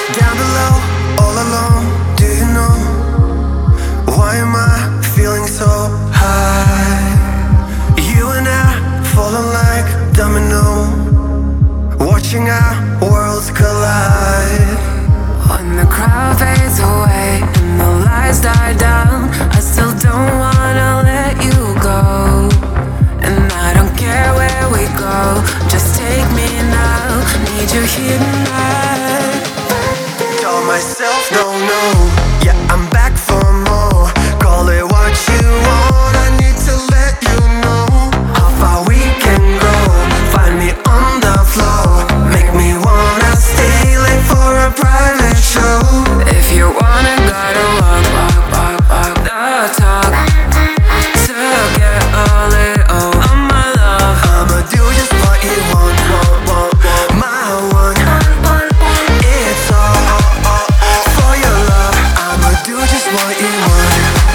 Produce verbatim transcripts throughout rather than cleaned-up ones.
Down below, all alone, do you know? Why am I feeling so high? You and I falling like domino, watching our worlds collide. When the crowd fades away and the lights die down, I still don't wanna let you go. And I don't care where we go, just take me now. Need you here tonight. Told myself no, no, yeah, I'm back for more. Call it what you want, I need to let you know how far we can go. Find me on the floor, make me wanna stay late for a private show. If you wanna, gotta walk, walk, walk, walk the talk to get a little of my love. I'ma do just what you want, want, want, want. My one, it's all, all, all for your love. I'ma do just what you want.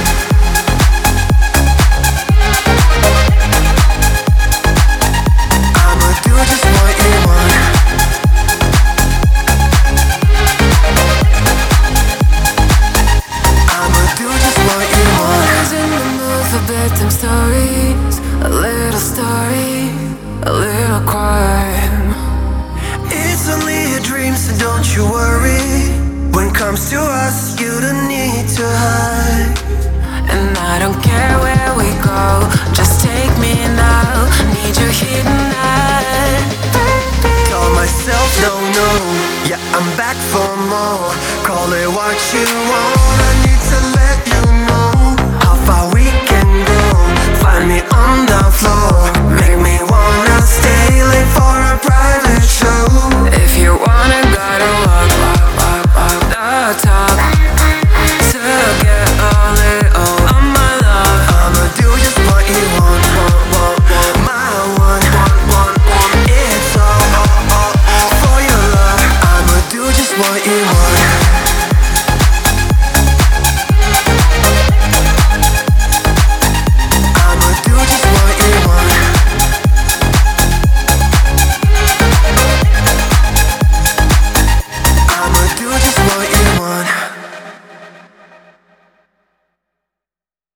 I'ma do just what you want. I'ma do just what you want. Always in the mood for bedtime stories, a little story, a little crime. It's only a dream, so don't you worry. When it comes to us, you don't need to hide. And I don't care where we go, just take me now. Need you here tonight. Told myself no, no, yeah, I'm back for more. Call it what you want.